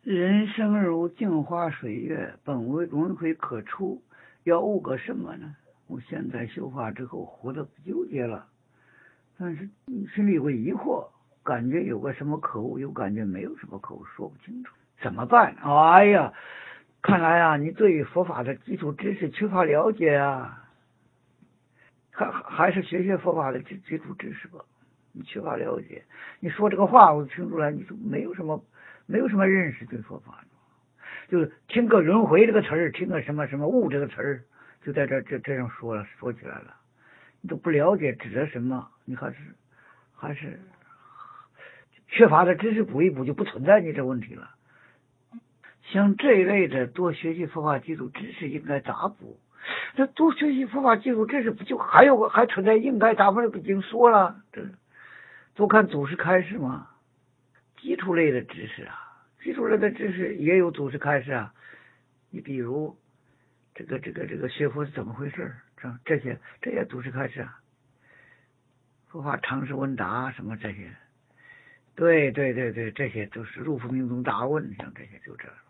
人生如镜花水月，本为轮回可出，要悟个什么呢？我现在修法之后，活得不纠结了，但是心里有个疑惑，感觉有个什么可悟，又感觉没有什么可悟，说不清楚，怎么办？哎呀，看来啊，你对于佛法的基础知识缺乏了解啊，还是学佛法的基础知识吧。你缺乏了解，你说这个话我听出来，你说没有什么认识对佛法，就是听个轮回这个词儿，听个什么悟这个词儿，就在这样说起来了，你都不了解指的什么，你还是缺乏的知识补一补，就不存在你这问题了。像这一类的多学习佛法基础知识应该咋补？这多学习佛法基础知识不就还存在应该咋补？已经说了，这多看祖师开示嘛。基础类的知识啊，基础类的知识也有祖师开示啊。你比如这个学佛是怎么回事？这些祖师开示啊，佛法常识问答什么这些，对，这些都是入佛命中大问，像这些就这。